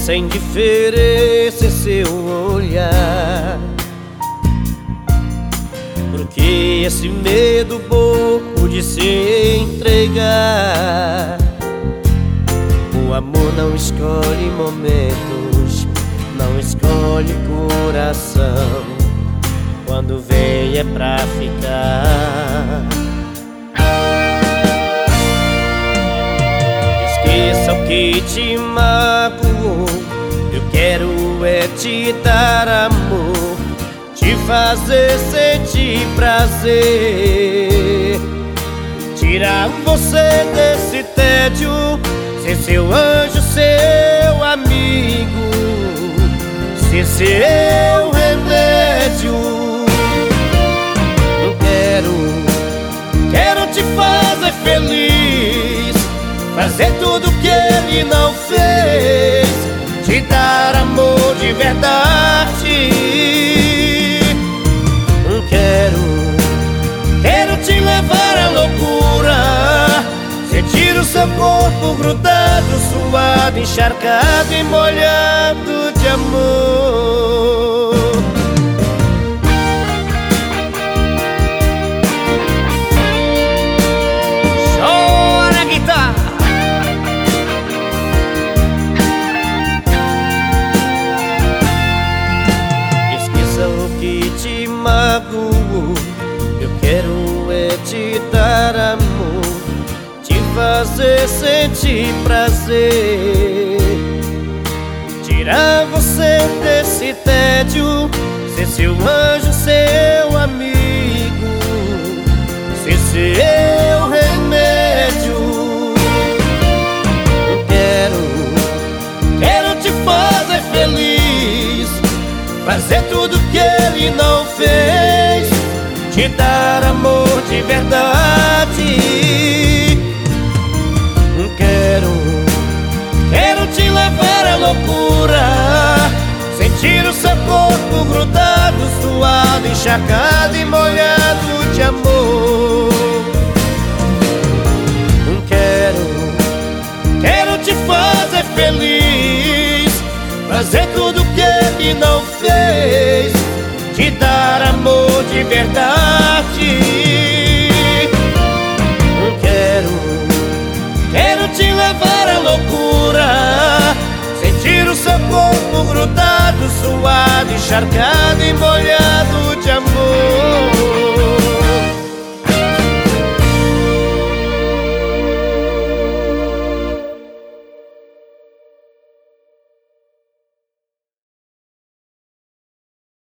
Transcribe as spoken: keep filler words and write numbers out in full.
essa indiferença em seu olhar? Porque esse medo bobo de se entregar? O amor não escolhe momentos, não escolhe coração. Quando vem é pra ficar. Esqueça o que te magoou. Eu quero é te dar amor, te fazer sentir prazer, tirar você desse tédio, ser seu anjo, seu amigo, ser seu remédio. Quero, quero te fazer feliz, fazer tudo que ele não fez, te dar amor de verdade. Quero, quero te levar à loucura, sentir o seu corpo grudado, suado, encharcado e molhado de amor. Chora, guitarra! Esqueça o que te magoou. Eu quero é te dar amor, te fazer sentir prazer, tirar você desse tédio, ser seu anjo, seu amigo, ser seu remédio. Quero, quero te fazer feliz, fazer tudo que ele não fez, te dar amor de verdade. Quero, quero te levar à loucura, sentir o seu corpo grudado, suado, encharcado e molhado de amor. Quero, quero te fazer feliz, fazer tudo que ele não fez, te dar amor de verdade. Quero, quero te levar à loucura, sentir o seu corpo grudado, suado, encharcado e molhado